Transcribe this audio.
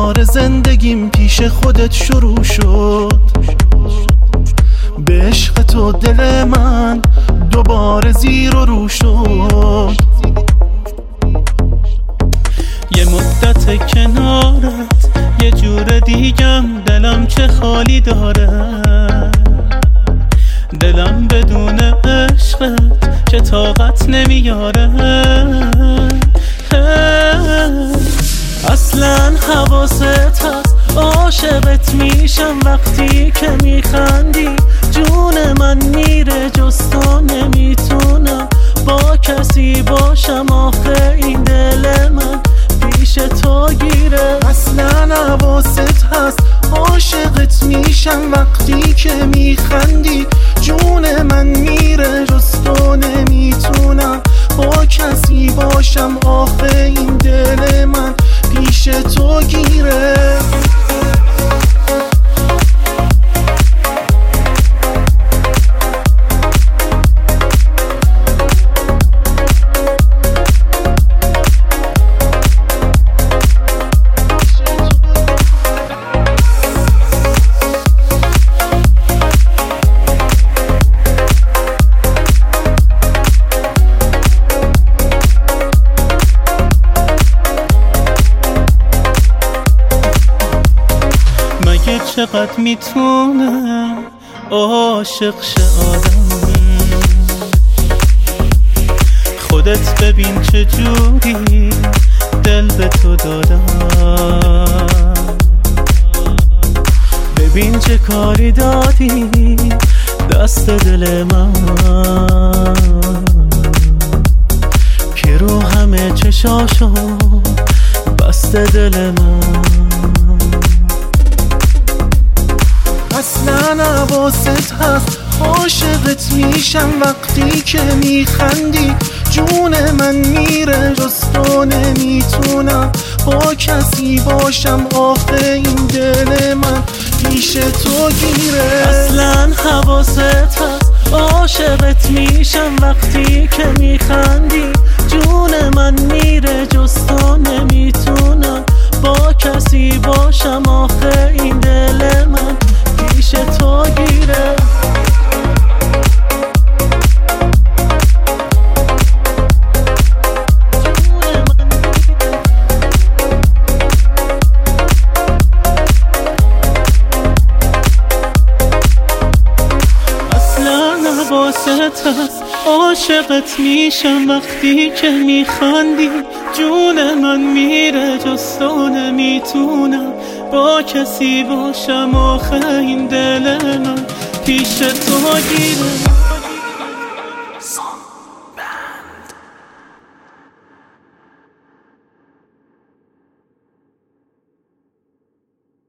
دوباره زندگیم پیش خودت شروع شد. به عشق تو دل من دوباره زیر و رو شد. یه مدت کنارت یه جور دیگم دلم چه خالی داره. دلم بدون عشقت چه طاقت نمیاره. اصلا حواست هست عاشقت میشم وقتی که میخندی. جون من میره جز تو نمیتونم با کسی باشم. آخه این دل من پیش تو گیره. اصلا حواست هست عاشقت میشم وقتی که میخندی. جون من میره جز تو نمیتونم با کسی باشم. آخه این دل من پیش تو گیره. چقدر میتونم عاشق شه آدم. خودت ببین چجوری دل به تو دادم. ببین چه کاری دادی دست دل من که رو همه چشاشو بست دل من. اصلا حواست هست عاشقت میشم وقتی که میخندی. جون من میره جز تو نمیتونم با کسی باشم. آخه این دل من پیش تو گیره. اصلا حواست هست عاشقت میشم وقتی که میخندی. جون من میره جز تو نمیتونم با کسی باشم. آخه این دل من پیش تو گیره. اصلا حواست هست عاشقت میشم وقتی که میخندی. جون من میره جز تو نمیتونم با کسی باشم. آخه این دل من پیش تو گیره.